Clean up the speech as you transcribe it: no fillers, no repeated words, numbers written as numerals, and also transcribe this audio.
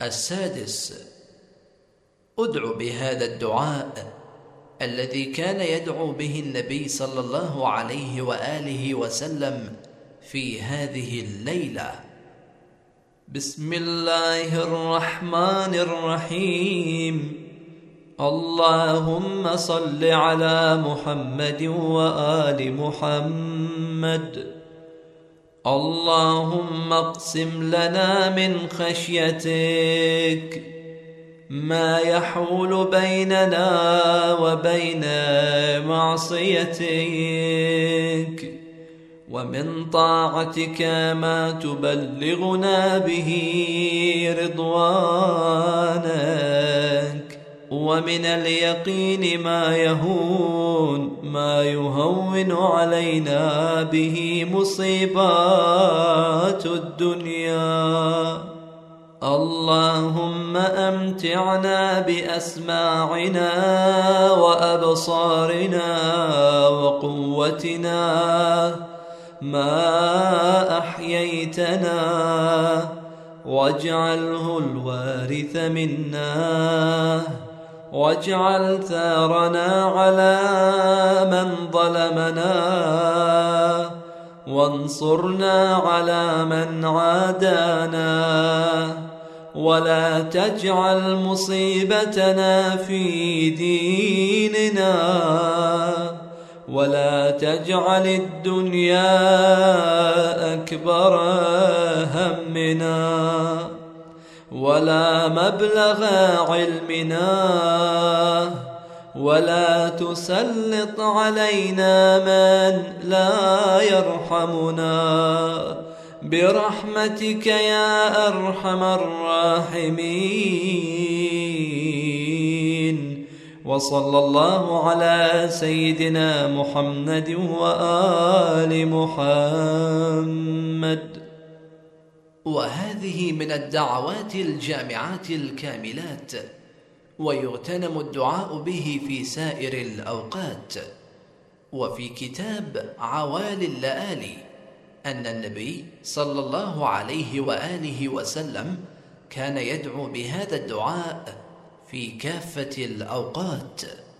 السادس: ادع بهذا الدعاء الذي كان يدعو به النبي صلى الله عليه وآله وسلم في هذه الليلة: بسم الله الرحمن الرحيم. اللهم صل على محمد وآل محمد. اللهم اقسم لنا من خشيتك ما يحول بيننا وبين معصيتك، ومن طاعتك ما تبلغنا به رضوانك، ومن اليقين ما يهون علينا به مصيبات الدنيا. اللهم أمتعنا بأسماعنا وأبصارنا وقوتنا ما أحييتنا، واجعله الوارث منا، واجعل ثارنا على من ظلمنا، وانصرنا على من عادانا، ولا تجعل مصيبتنا في ديننا، ولا تجعل الدنيا أكبر همنا، ولا مبلغ علمنا، ولا تسلط علينا من لا يرحمنا، برحمتك يا أرحم الراحمين. وصلى الله على سيدنا محمد وآل محمد. وهذه من الدعوات الجامعات الكاملات، ويغتنم الدعاء به في سائر الأوقات. وفي كتاب عوالي اللآلي أن النبي صلى الله عليه وآله وسلم كان يدعو بهذا الدعاء في كافة الأوقات.